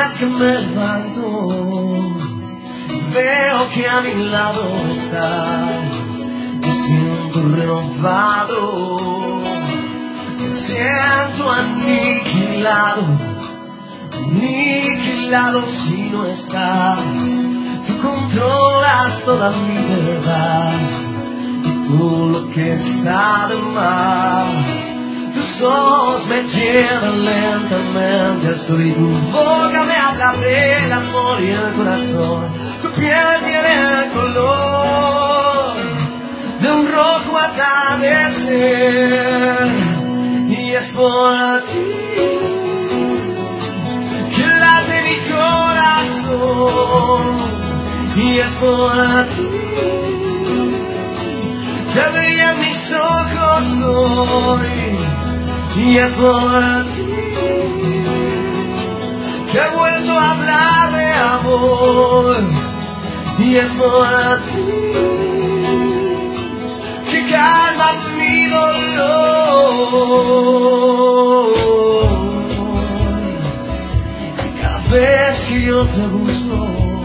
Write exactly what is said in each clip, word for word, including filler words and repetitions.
vez que me levanto, veo que a mi lado estás, me siento renovado, me siento aniquilado, aniquilado si no estás. Tú controlas toda mi verdad y todo lo que está de más. Tus ojos me llevan lentamente al sol y tu boca me habla del amor y el corazón. Tu piel tiene el color de un rojo atardecer y es por ti que late mi corazón y es por ti que brillan mis ojos hoy. Y es por ti que he vuelto a hablar de amor. Y es por ti que calma mi dolor. Y cada vez que yo te busco,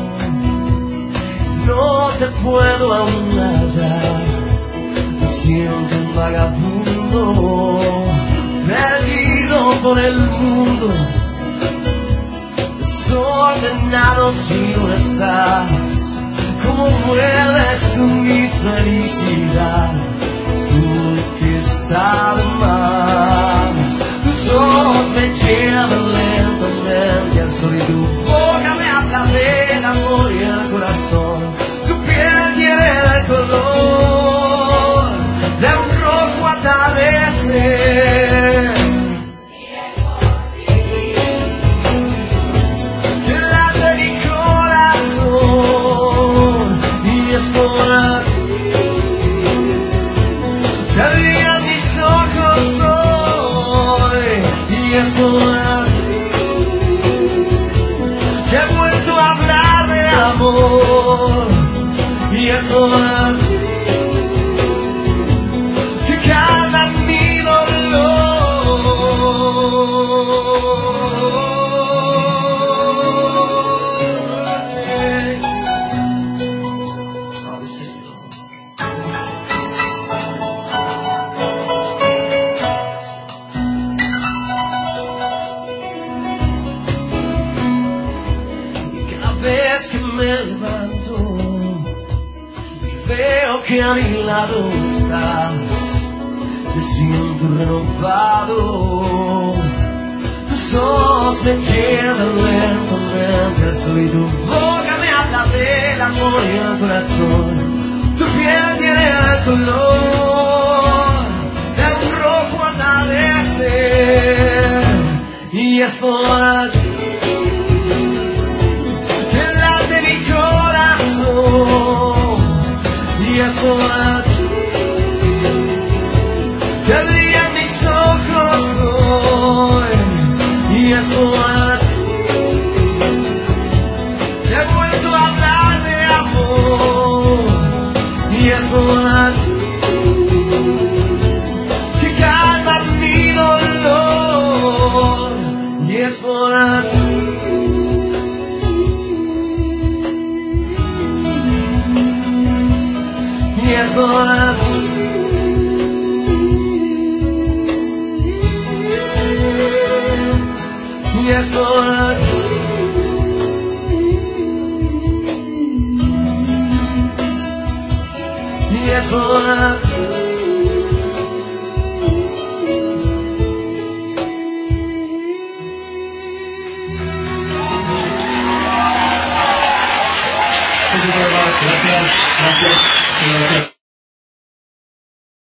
no te puedo aún hallar. Me siento un vagabundo, perdido por el mundo, desordenado si no estás. Como mueves tú mi felicidad, tú lo que está de más. Tus ojos me llevan lentamente al sol y tu boca me habla del amor y el corazón. Tu piel tiene el color de un rojo atardecer. Es por ti que brillan mis ojos hoy. Y es por ti que he vuelto a hablar de amor. Y es por ti que calma mi dolor. Que a mi lado estás, me siento renovado. Tus ojos me llevan lentamente al sol y tu boca me habla del amor y el corazón. Tu piel tiene el color de un rojo atardecer y es por ti que late mi corazón. Y es por ti que brillan mis ojos hoy. Y es por ti que he vuelto a hablar de amor. Y es por ti que calma mi dolor. Y es por ti. Y es por ti. Y es por ti. Y es por ti. Gracias, gracias, gracias.